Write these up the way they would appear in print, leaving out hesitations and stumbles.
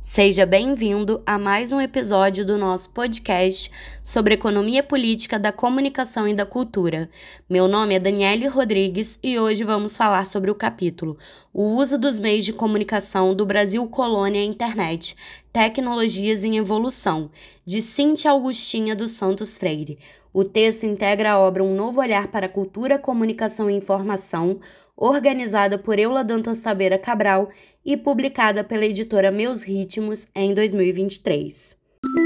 Seja bem-vindo a mais um episódio do nosso podcast sobre economia política da comunicação e da cultura. Meu nome é Daniele Rodrigues e hoje vamos falar sobre o capítulo O uso dos meios de comunicação do Brasil Colônia e Internet, Tecnologias em Evolução, de Cíntia Augustinha dos Santos Freire. O texto integra a obra Um Novo Olhar para a Cultura, Comunicação e Informação, organizada por Eula Dantas Taveira Cabral e publicada pela editora Meus Ritmos em 2023.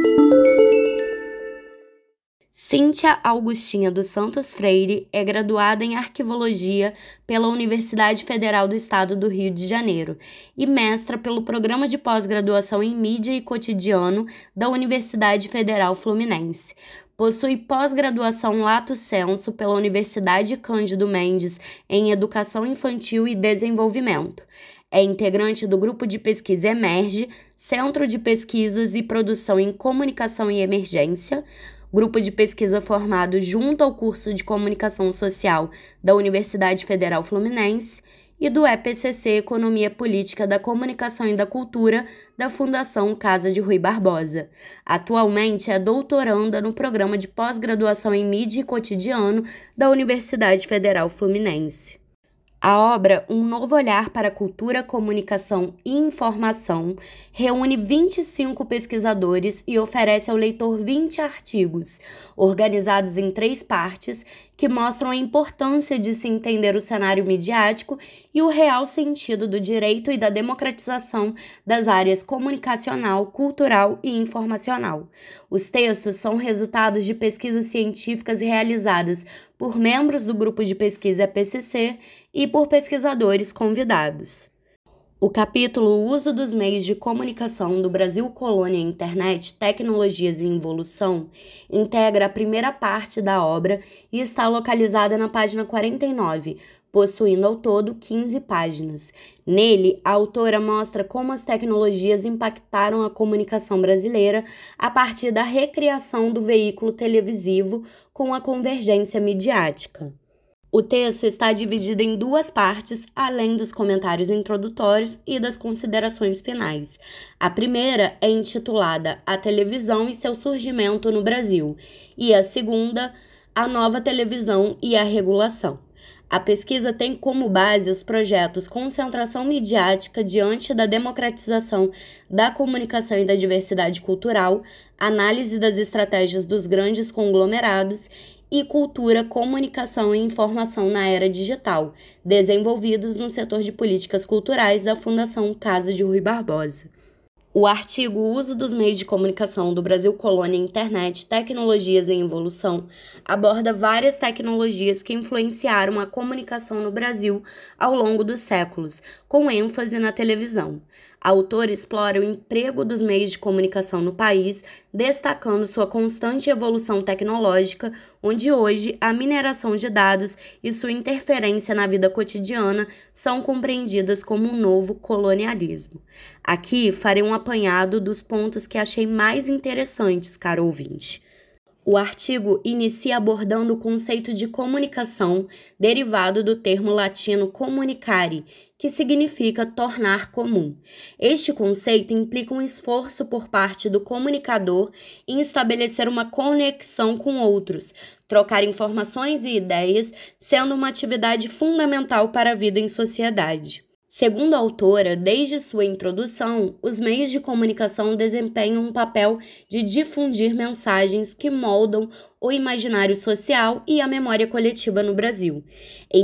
Cíntia Augustinha dos Santos Freire é graduada em Arquivologia pela Universidade Federal do Estado do Rio de Janeiro e mestra pelo Programa de Pós-Graduação em Mídia e Cotidiano da Universidade Federal Fluminense. Possui pós-graduação Lato Sensu pela Universidade Cândido Mendes em Educação Infantil e Desenvolvimento. É integrante do Grupo de Pesquisa Emerge, Centro de Pesquisas e Produção em Comunicação e Emergência, grupo de pesquisa formado junto ao curso de Comunicação Social da Universidade Federal Fluminense, e do EPCC Economia Política da Comunicação e da Cultura da Fundação Casa de Rui Barbosa. Atualmente é doutoranda no Programa de Pós-Graduação em Mídia e Cotidiano da Universidade Federal Fluminense. A obra Um Novo Olhar para a Cultura, Comunicação e Informação reúne 25 pesquisadores e oferece ao leitor 20 artigos, organizados em 3 partes, que mostram a importância de se entender o cenário midiático e o real sentido do direito e da democratização das áreas comunicacional, cultural e informacional. Os textos são resultados de pesquisas científicas realizadas por membros do grupo de pesquisa EPCC e por pesquisadores convidados. O capítulo O uso dos meios de comunicação do Brasil Colônia e Internet, Tecnologias em Evolução, integra a primeira parte da obra e está localizada na página 49, possuindo ao todo 15 páginas. Nele, a autora mostra como as tecnologias impactaram a comunicação brasileira a partir da recriação do veículo televisivo com a convergência midiática. O texto está dividido em 2 partes, além dos comentários introdutórios e das considerações finais. A primeira é intitulada A Televisão e seu Surgimento no Brasil, e a segunda, A Nova Televisão e a Regulação. A pesquisa tem como base os projetos Concentração Midiática diante da democratização da comunicação e da diversidade cultural, Análise das estratégias dos grandes conglomerados e Cultura, Comunicação e Informação na Era Digital, desenvolvidos no setor de políticas culturais da Fundação Casa de Rui Barbosa. O artigo O uso dos meios de comunicação do Brasil Colônia e Internet, Tecnologias em Evolução, aborda várias tecnologias que influenciaram a comunicação no Brasil ao longo dos séculos, com ênfase na televisão. A autora explora o emprego dos meios de comunicação no país, destacando sua constante evolução tecnológica, onde hoje a mineração de dados e sua interferência na vida cotidiana são compreendidas como um novo colonialismo. Aqui farei um apanhado dos pontos que achei mais interessantes, caro ouvinte. O artigo inicia abordando o conceito de comunicação, derivado do termo latino comunicare, que significa tornar comum. Este conceito implica um esforço por parte do comunicador em estabelecer uma conexão com outros, trocar informações e ideias, sendo uma atividade fundamental para a vida em sociedade. Segundo a autora, desde sua introdução, os meios de comunicação desempenham um papel de difundir mensagens que moldam o imaginário social e a memória coletiva no Brasil. Em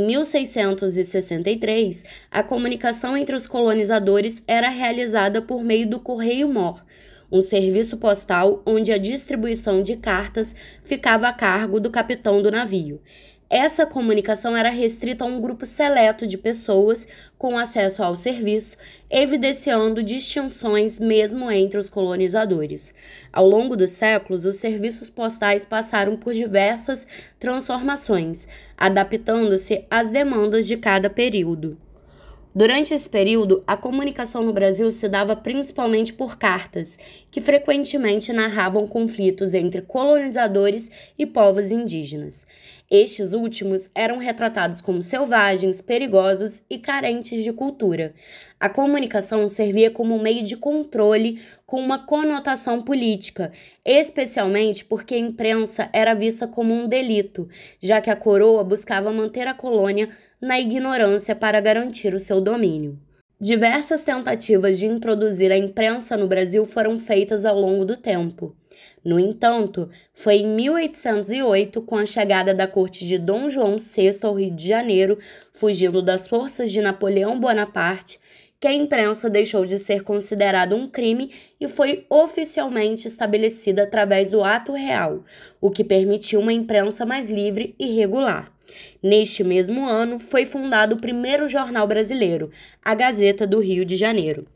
1663, a comunicação entre os colonizadores era realizada por meio do correio-mor, um serviço postal onde a distribuição de cartas ficava a cargo do capitão do navio. Essa comunicação era restrita a um grupo seleto de pessoas com acesso ao serviço, evidenciando distinções mesmo entre os colonizadores. Ao longo dos séculos, os serviços postais passaram por diversas transformações, adaptando-se às demandas de cada período. Durante esse período, a comunicação no Brasil se dava principalmente por cartas, que frequentemente narravam conflitos entre colonizadores e povos indígenas. Estes últimos eram retratados como selvagens, perigosos e carentes de cultura. A comunicação servia como meio de controle com uma conotação política, especialmente porque a imprensa era vista como um delito, já que a coroa buscava manter a colônia na ignorância para garantir o seu domínio. Diversas tentativas de introduzir a imprensa no Brasil foram feitas ao longo do tempo. No entanto, foi em 1808, com a chegada da corte de Dom João VI ao Rio de Janeiro, fugindo das forças de Napoleão Bonaparte, que a imprensa deixou de ser considerada um crime e foi oficialmente estabelecida através do Ato Real, o que permitiu uma imprensa mais livre e regular. Neste mesmo ano, foi fundado o primeiro jornal brasileiro, a Gazeta do Rio de Janeiro.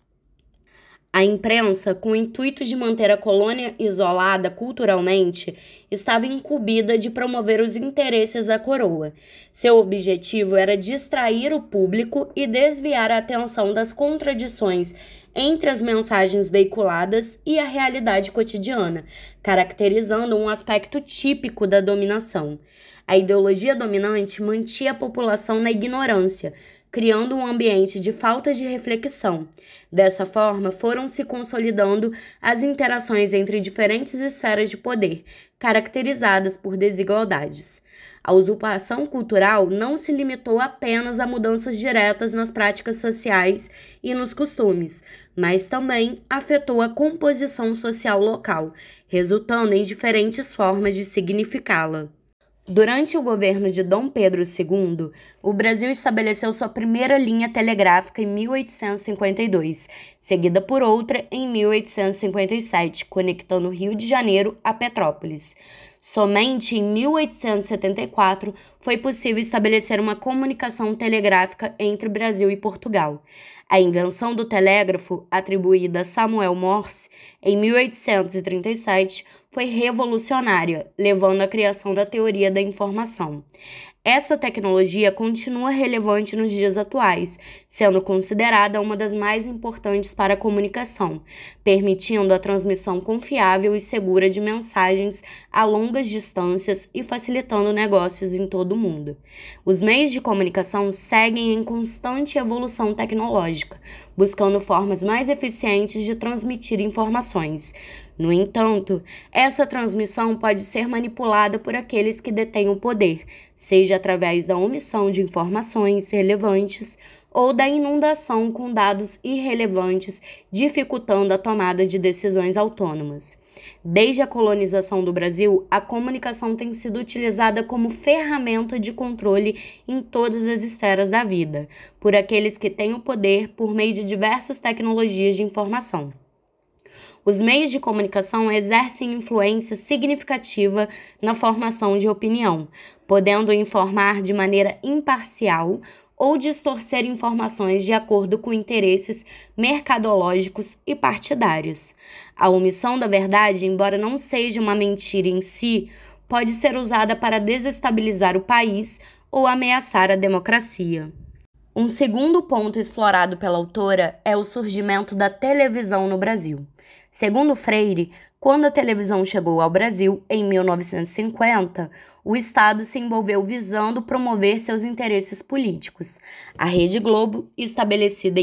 A imprensa, com o intuito de manter a colônia isolada culturalmente, estava incumbida de promover os interesses da coroa. Seu objetivo era distrair o público e desviar a atenção das contradições entre as mensagens veiculadas e a realidade cotidiana, caracterizando um aspecto típico da dominação. A ideologia dominante mantinha a população na ignorância, criando um ambiente de falta de reflexão. Dessa forma, foram se consolidando as interações entre diferentes esferas de poder, caracterizadas por desigualdades. A usurpação cultural não se limitou apenas a mudanças diretas nas práticas sociais e nos costumes, mas também afetou a composição social local, resultando em diferentes formas de significá-la. Durante o governo de Dom Pedro II, o Brasil estabeleceu sua primeira linha telegráfica em 1852, seguida por outra em 1857, conectando o Rio de Janeiro a Petrópolis. Somente em 1874 foi possível estabelecer uma comunicação telegráfica entre Brasil e Portugal. A invenção do telégrafo, atribuída a Samuel Morse, em 1837, foi revolucionária, levando à criação da teoria da informação. Essa tecnologia continua relevante nos dias atuais, sendo considerada uma das mais importantes para a comunicação, permitindo a transmissão confiável e segura de mensagens a longas distâncias e facilitando negócios em todo o mundo. Os meios de comunicação seguem em constante evolução tecnológica, buscando formas mais eficientes de transmitir informações. No entanto, essa transmissão pode ser manipulada por aqueles que detêm o poder, seja através da omissão de informações relevantes ou da inundação com dados irrelevantes, dificultando a tomada de decisões autônomas. Desde a colonização do Brasil, a comunicação tem sido utilizada como ferramenta de controle em todas as esferas da vida, por aqueles que têm o poder por meio de diversas tecnologias de informação. Os meios de comunicação exercem influência significativa na formação de opinião, podendo informar de maneira imparcial ou distorcer informações de acordo com interesses mercadológicos e partidários. A omissão da verdade, embora não seja uma mentira em si, pode ser usada para desestabilizar o país ou ameaçar a democracia. Um segundo ponto explorado pela autora é o surgimento da televisão no Brasil. Segundo Freire, quando a televisão chegou ao Brasil, em 1950, o Estado se envolveu visando promover seus interesses políticos. A Rede Globo, estabelecida em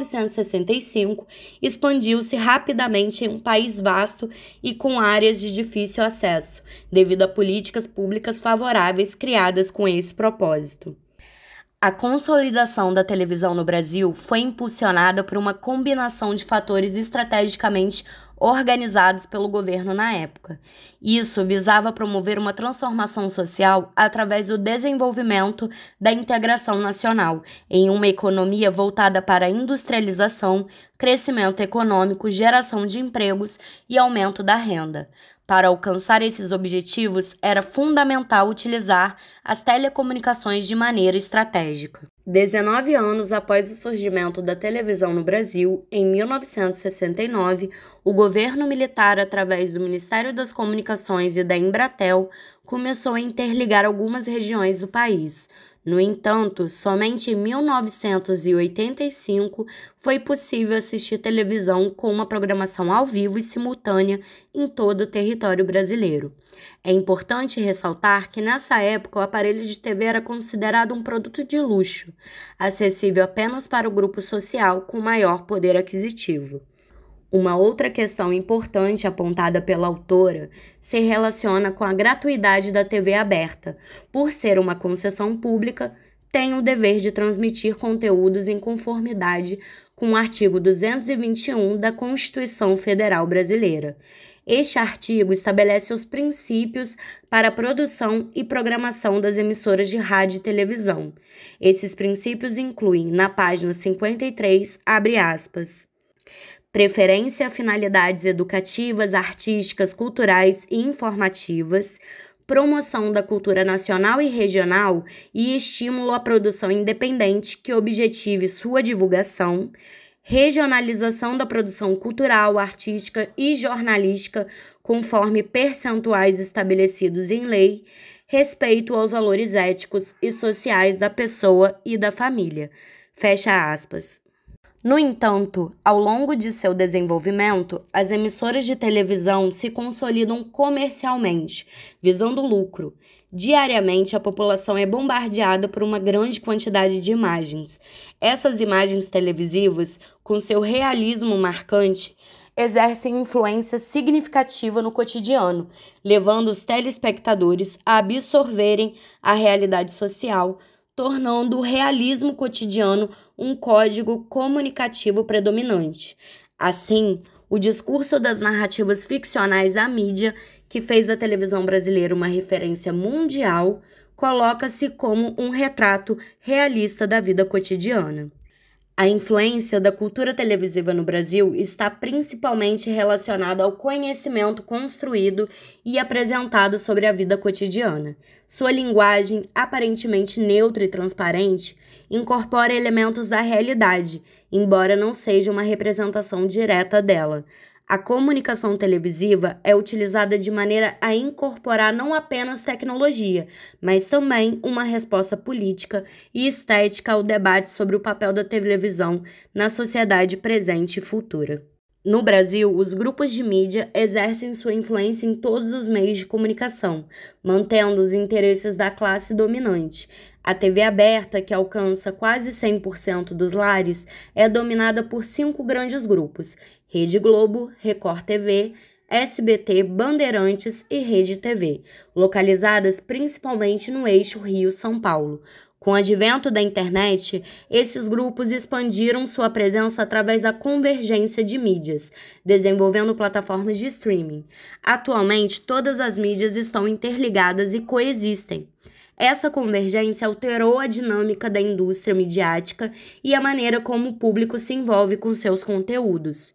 1965, expandiu-se rapidamente em um país vasto e com áreas de difícil acesso, devido a políticas públicas favoráveis criadas com esse propósito. A consolidação da televisão no Brasil foi impulsionada por uma combinação de fatores estrategicamente organizados pelo governo na época. Isso visava promover uma transformação social através do desenvolvimento da integração nacional, em uma economia voltada para a industrialização, crescimento econômico, geração de empregos e aumento da renda. Para alcançar esses objetivos, era fundamental utilizar as telecomunicações de maneira estratégica. 19 anos após o surgimento da televisão no Brasil, em 1969, o governo militar, através do Ministério das Comunicações e da Embratel, começou a interligar algumas regiões do país. No entanto, somente em 1985 foi possível assistir televisão com uma programação ao vivo e simultânea em todo o território brasileiro. É importante ressaltar que nessa época o aparelho de TV era considerado um produto de luxo, acessível apenas para o grupo social com maior poder aquisitivo. Uma outra questão importante apontada pela autora se relaciona com a gratuidade da TV aberta. Por ser uma concessão pública, tem o dever de transmitir conteúdos em conformidade com o artigo 221 da Constituição Federal Brasileira. Este artigo estabelece os princípios para a produção e programação das emissoras de rádio e televisão. Esses princípios incluem, na página 53, abre aspas, preferência a finalidades educativas, artísticas, culturais e informativas, promoção da cultura nacional e regional e estímulo à produção independente que objetive sua divulgação, regionalização da produção cultural, artística e jornalística conforme percentuais estabelecidos em lei, respeito aos valores éticos e sociais da pessoa e da família. Fecha aspas. No entanto, ao longo de seu desenvolvimento, as emissoras de televisão se consolidam comercialmente, visando lucro. Diariamente, a população é bombardeada por uma grande quantidade de imagens. Essas imagens televisivas, com seu realismo marcante, exercem influência significativa no cotidiano, levando os telespectadores a absorverem a realidade social, tornando o realismo cotidiano um código comunicativo predominante. Assim, o discurso das narrativas ficcionais da mídia, que fez da televisão brasileira uma referência mundial, coloca-se como um retrato realista da vida cotidiana. A influência da cultura televisiva no Brasil está principalmente relacionada ao conhecimento construído e apresentado sobre a vida cotidiana. Sua linguagem, aparentemente neutra e transparente, incorpora elementos da realidade, embora não seja uma representação direta dela. A comunicação televisiva é utilizada de maneira a incorporar não apenas tecnologia, mas também uma resposta política e estética ao debate sobre o papel da televisão na sociedade presente e futura. No Brasil, os grupos de mídia exercem sua influência em todos os meios de comunicação, mantendo os interesses da classe dominante. A TV aberta, que alcança quase 100% dos lares, é dominada por 5 grandes grupos: Rede Globo, Record TV, SBT, Bandeirantes e Rede TV, localizadas principalmente no eixo Rio-São Paulo. Com o advento da internet, esses grupos expandiram sua presença através da convergência de mídias, desenvolvendo plataformas de streaming. Atualmente, todas as mídias estão interligadas e coexistem. Essa convergência alterou a dinâmica da indústria midiática e a maneira como o público se envolve com seus conteúdos.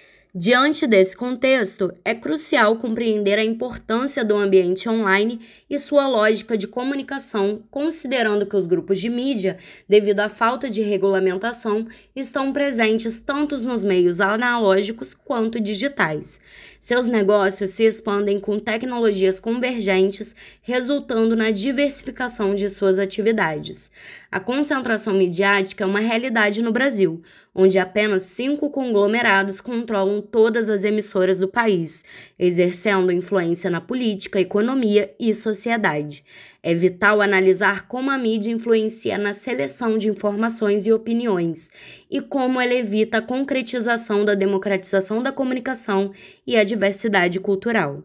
Diante desse contexto, é crucial compreender a importância do ambiente online e sua lógica de comunicação, considerando que os grupos de mídia, devido à falta de regulamentação, estão presentes tanto nos meios analógicos quanto digitais. Seus negócios se expandem com tecnologias convergentes, resultando na diversificação de suas atividades. A concentração midiática é uma realidade no Brasil, onde apenas 5 conglomerados controlam todas as emissoras do país, exercendo influência na política, economia e sociedade. É vital analisar como a mídia influencia na seleção de informações e opiniões e como ela evita a concretização da democratização da comunicação e a diversidade cultural.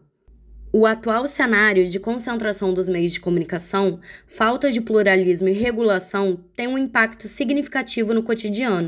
O atual cenário de concentração dos meios de comunicação, falta de pluralismo e regulação tem um impacto significativo no cotidiano,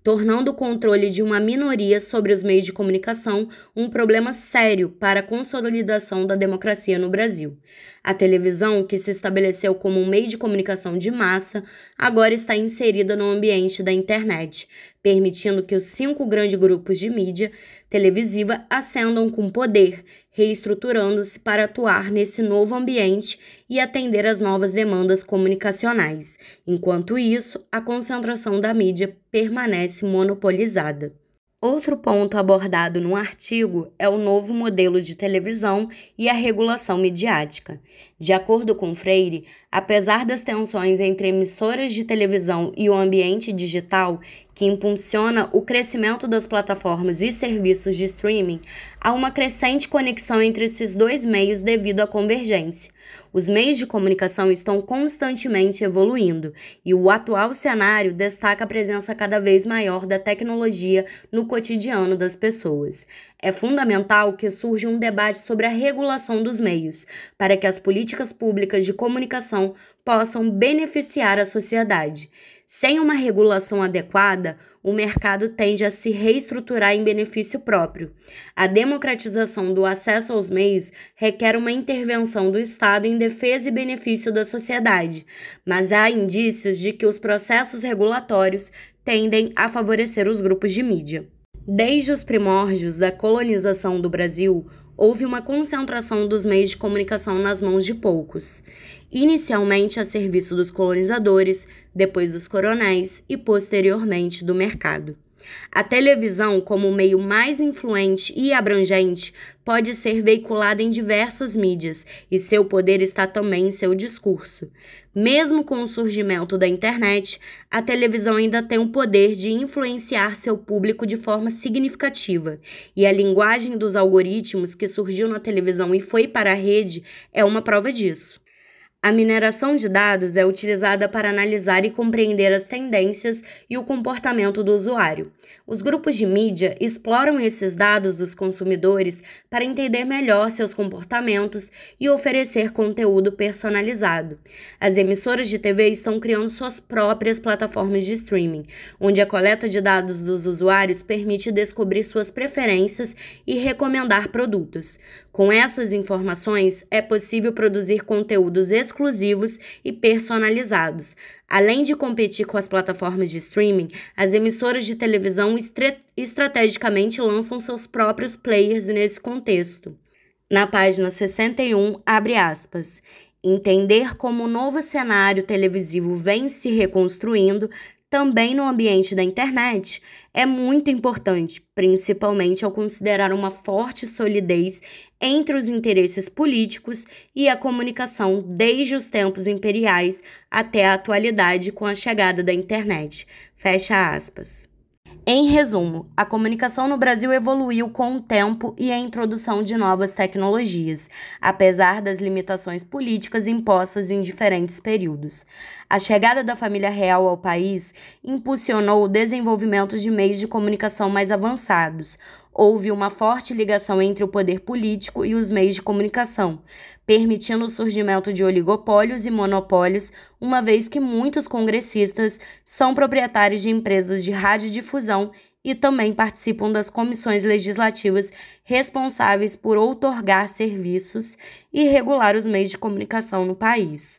tornando o controle de uma minoria sobre os meios de comunicação um problema sério para a consolidação da democracia no Brasil. A televisão, que se estabeleceu como um meio de comunicação de massa, agora está inserida no ambiente da internet, permitindo que os 5 grandes grupos de mídia televisiva ascendam com poder, reestruturando-se para atuar nesse novo ambiente e atender às novas demandas comunicacionais. Enquanto isso, a concentração da mídia permanece monopolizada. Outro ponto abordado no artigo é o novo modelo de televisão e a regulação midiática. De acordo com Freire, apesar das tensões entre emissoras de televisão e o ambiente digital, que impulsiona o crescimento das plataformas e serviços de streaming, há uma crescente conexão entre esses dois meios devido à convergência. Os meios de comunicação estão constantemente evoluindo e o atual cenário destaca a presença cada vez maior da tecnologia no cotidiano das pessoas. É fundamental que surja um debate sobre a regulação dos meios, para que as políticas públicas de comunicação possam beneficiar a sociedade. Sem uma regulação adequada, o mercado tende a se reestruturar em benefício próprio. A democratização do acesso aos meios requer uma intervenção do Estado em defesa e benefício da sociedade, mas há indícios de que os processos regulatórios tendem a favorecer os grupos de mídia. Desde os primórdios da colonização do Brasil, houve uma concentração dos meios de comunicação nas mãos de poucos, inicialmente a serviço dos colonizadores, depois dos coronéis e posteriormente do mercado. A televisão, como o meio mais influente e abrangente, pode ser veiculada em diversas mídias e seu poder está também em seu discurso. Mesmo com o surgimento da internet, a televisão ainda tem o poder de influenciar seu público de forma significativa, e a linguagem dos algoritmos que surgiu na televisão e foi para a rede é uma prova disso. A mineração de dados é utilizada para analisar e compreender as tendências e o comportamento do usuário. Os grupos de mídia exploram esses dados dos consumidores para entender melhor seus comportamentos e oferecer conteúdo personalizado. As emissoras de TV estão criando suas próprias plataformas de streaming, onde a coleta de dados dos usuários permite descobrir suas preferências e recomendar produtos. Com essas informações, é possível produzir conteúdos exclusivos e personalizados. Além de competir com as plataformas de streaming, as emissoras de televisão estrategicamente lançam seus próprios players nesse contexto. Na página 61, abre aspas. Entender como o novo cenário televisivo vem se reconstruindo também no ambiente da internet é muito importante, principalmente ao considerar uma forte solidez entre os interesses políticos e a comunicação desde os tempos imperiais até a atualidade com a chegada da internet. Fecha aspas. Em resumo, a comunicação no Brasil evoluiu com o tempo e a introdução de novas tecnologias, apesar das limitações políticas impostas em diferentes períodos. A chegada da família real ao país impulsionou o desenvolvimento de meios de comunicação mais avançados. Houve uma forte ligação entre o poder político e os meios de comunicação, permitindo o surgimento de oligopólios e monopólios, uma vez que muitos congressistas são proprietários de empresas de radiodifusão e também participam das comissões legislativas responsáveis por outorgar serviços e regular os meios de comunicação no país.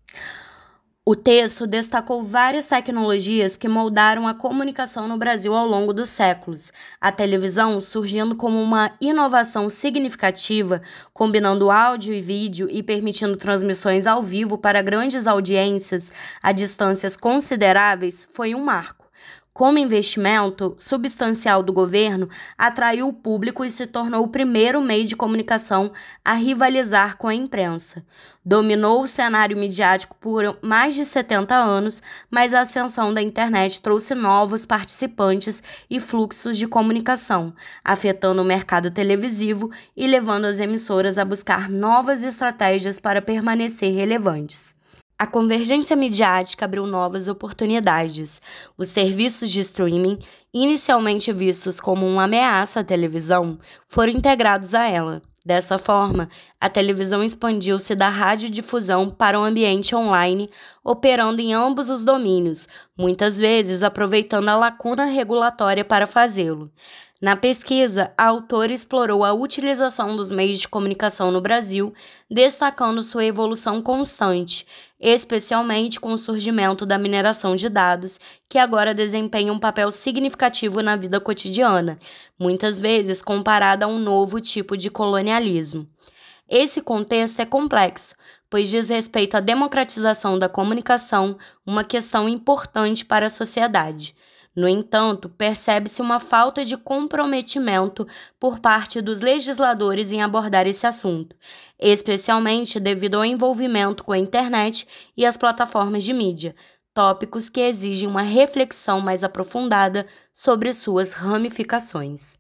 O texto destacou várias tecnologias que moldaram a comunicação no Brasil ao longo dos séculos, a televisão surgindo como uma inovação significativa, combinando áudio e vídeo e permitindo transmissões ao vivo para grandes audiências a distâncias consideráveis, foi um marco. Como investimento substancial do governo, atraiu o público e se tornou o primeiro meio de comunicação a rivalizar com a imprensa. Dominou o cenário midiático por mais de 70 anos, mas a ascensão da internet trouxe novos participantes e fluxos de comunicação, afetando o mercado televisivo e levando as emissoras a buscar novas estratégias para permanecer relevantes. A convergência midiática abriu novas oportunidades. Os serviços de streaming, inicialmente vistos como uma ameaça à televisão, foram integrados a ela. Dessa forma, a televisão expandiu-se da radiodifusão para o ambiente online, operando em ambos os domínios, muitas vezes aproveitando a lacuna regulatória para fazê-lo. Na pesquisa, a autora explorou a utilização dos meios de comunicação no Brasil, destacando sua evolução constante, especialmente com o surgimento da mineração de dados, que agora desempenha um papel significativo na vida cotidiana, muitas vezes comparada a um novo tipo de colonialismo. Esse contexto é complexo, pois diz respeito à democratização da comunicação, uma questão importante para a sociedade. No entanto, percebe-se uma falta de comprometimento por parte dos legisladores em abordar esse assunto, especialmente devido ao envolvimento com a internet e as plataformas de mídia, tópicos que exigem uma reflexão mais aprofundada sobre suas ramificações.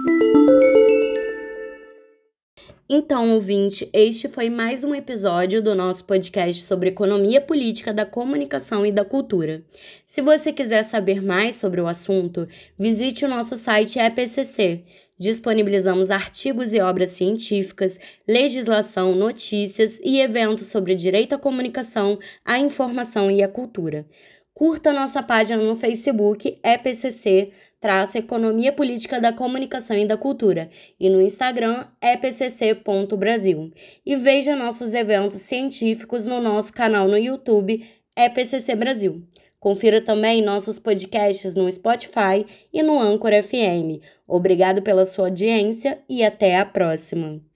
Então, ouvinte, este foi mais um episódio do nosso podcast sobre economia política da comunicação e da cultura. Se você quiser saber mais sobre o assunto, visite o nosso site EPCC. Disponibilizamos artigos e obras científicas, legislação, notícias e eventos sobre direito à comunicação, à informação e à cultura. Curta nossa página no Facebook, EPCC-Economia Política da Comunicação e da Cultura, e no Instagram, epcc.brasil. E veja nossos eventos científicos no nosso canal no YouTube, EPCC Brasil. Confira também nossos podcasts no Spotify e no Anchor FM. Obrigado pela sua audiência e até a próxima!